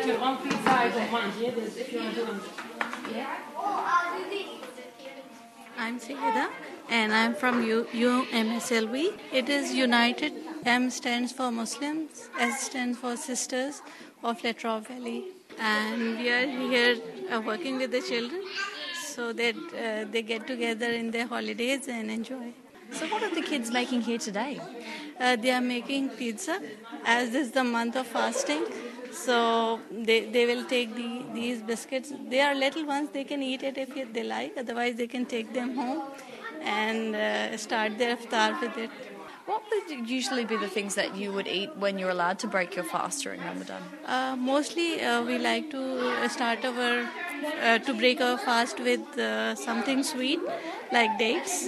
get you one pizza, I got one. Yeah, there's if you want to do them. Yeah. I'm Sayeda and I'm from UMSLV. It is United. M stands for Muslims, S stands for Sisters of Latrobe Valley. And we are here working with the children so that they get together in their holidays and enjoy. So what are the kids making here today? They are making pizza as this is the month of fasting. So they will take these biscuits. They are little ones. They can eat it if they like. Otherwise, they can take them home and start their iftar with it. What would usually be the things that you would eat when you're allowed to break your fast during Ramadan? Mostly, we like to start to break our fast with something sweet like dates.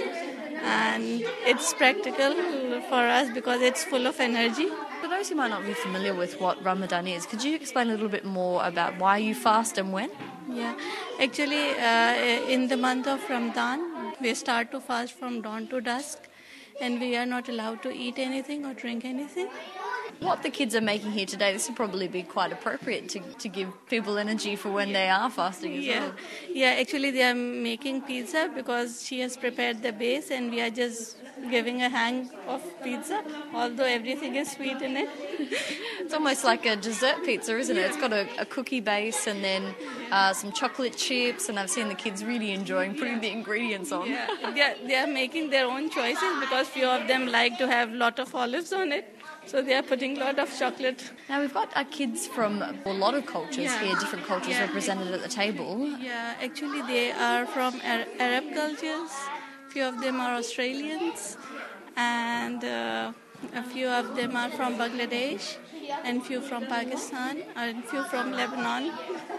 And it's practical for us because it's full of energy. For those who might not be familiar with what Ramadan is, could you explain a little bit more about why you fast and when? Yeah, actually in the month of Ramadan, we start to fast from dawn to dusk and we are not allowed to eat anything or drink anything. What the kids are making here today, this would probably be quite appropriate to give people energy for when they are fasting as well. Yeah, actually they are making pizza because she has prepared the base and we are just giving a hang of pizza, although everything is sweet in it. It's almost like a dessert pizza, isn't it? It's got a cookie base and then some chocolate chips, and I've seen the kids really enjoying putting the ingredients on. Yeah, they are making their own choices because few of them like to have a lot of olives on it. So they are putting a lot of chocolate. Now we've got kids from a lot of cultures here, different cultures represented at the table. Yeah, actually they are from Arab cultures. Few of them are Australians and a few of them are from Bangladesh and few from Pakistan and few from Lebanon.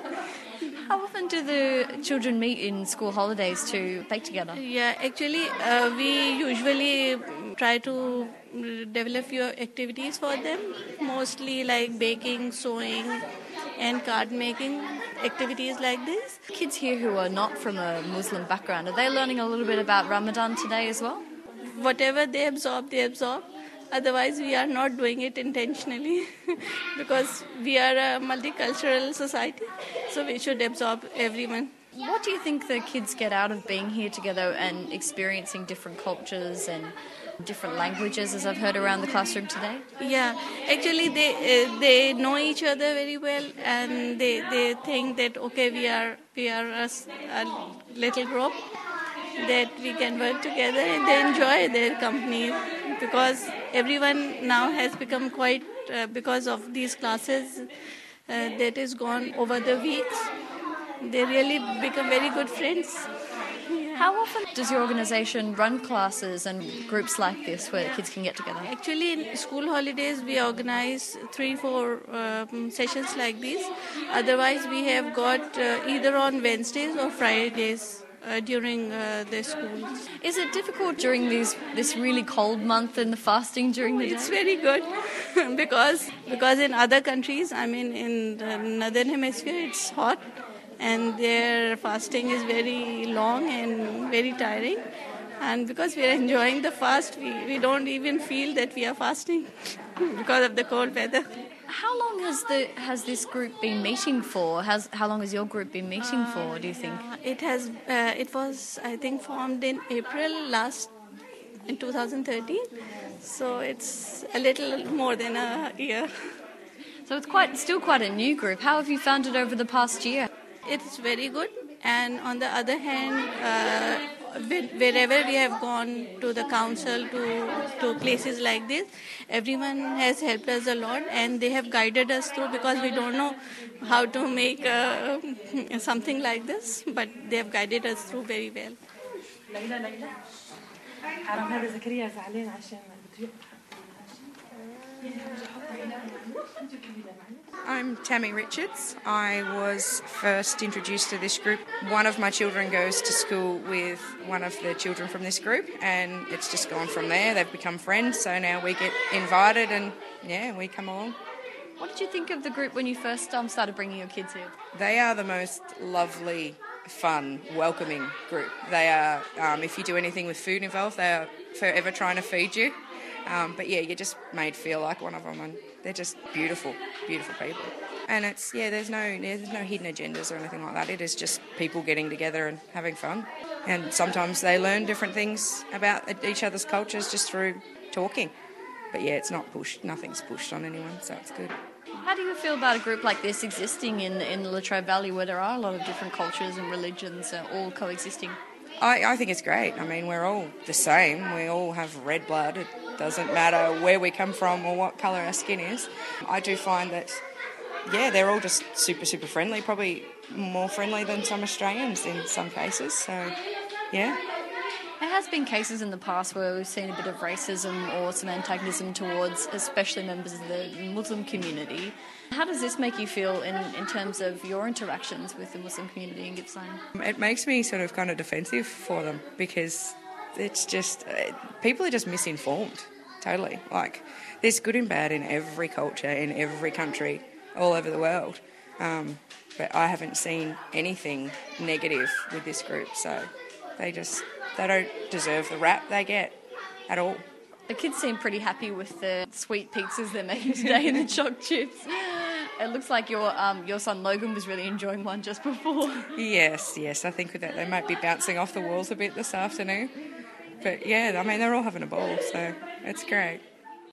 How often do the children meet in school holidays to bake together? Yeah, actually we usually try to develop few activities for them, mostly like baking, sewing and card making, activities like this. Kids here who are not from a Muslim background, are they learning a little bit about Ramadan today as well? Whatever they absorb, they absorb. Otherwise, we are not doing it intentionally because we are a multicultural society, so we should absorb everyone. What do you think the kids get out of being here together and experiencing different cultures and different languages, as I've heard around the classroom today? Yeah, actually they know each other very well, and they think that okay, we are a little group that we can work together, and they enjoy their company because everyone now has become quite because of these classes that is gone over the weeks. They really become very good friends. How often does your organisation run classes and groups like this where kids can get together? Actually, in school holidays, we organize 3-4 sessions like these. Otherwise, we have got either on Wednesdays or Fridays during the school. Is it difficult during this really cold month and the fasting during the day? It's very good because in other countries, I mean in the northern hemisphere, it's hot. And their fasting is very long and very tiring. And because we are enjoying the fast, we don't even feel that we are fasting because of the cold weather. How long has this group been meeting for? How long has your group been meeting for, do you think? It was, I think, formed in April in 2013. So it's a little more than a year. So it's still quite a new group. How have you found it over the past year? It's very good, and on the other hand, wherever we have gone to the council, to places like this, everyone has helped us a lot, and they have guided us through because we don't know how to make something like this, but they have guided us through very well. I'm Tammy Richards. I was first introduced to this group. One of my children goes to school with one of the children from this group, and it's just gone from there. They've become friends, so now we get invited and, we come along. What did you think of the group when you first started bringing your kids here? They are the most lovely, fun, welcoming group. They are, if you do anything with food involved, they are forever trying to feed you. But you're just made feel like one of them, and they're just beautiful, beautiful people. And there's no hidden agendas or anything like that. It is just people getting together and having fun. And sometimes they learn different things about each other's cultures just through talking. But yeah, it's not pushed. Nothing's pushed on anyone, so it's good. How do you feel about a group like this existing in the Latrobe Valley, where there are a lot of different cultures and religions all coexisting? I think it's great. I mean, we're all the same. We all have red blood. It doesn't matter where we come from or what colour our skin is. I do find that, they're all just super, super friendly, probably more friendly than some Australians in some cases. So, yeah. There has been cases in the past where we've seen a bit of racism or some antagonism towards especially members of the Muslim community. How does this make you feel in terms of your interactions with the Muslim community in Gippsland? It makes me sort of kind of defensive for them because it's just, people are just misinformed, totally. Like, there's good and bad in every culture, in every country, all over the world. But I haven't seen anything negative with this group, so they don't deserve the rap they get at all. The kids seem pretty happy with the sweet pizzas they're making today and the choc chips. It looks like your son Logan was really enjoying one just before. Yes, I think with that they might be bouncing off the walls a bit this afternoon. But yeah, I mean, they're all having a ball, so it's great.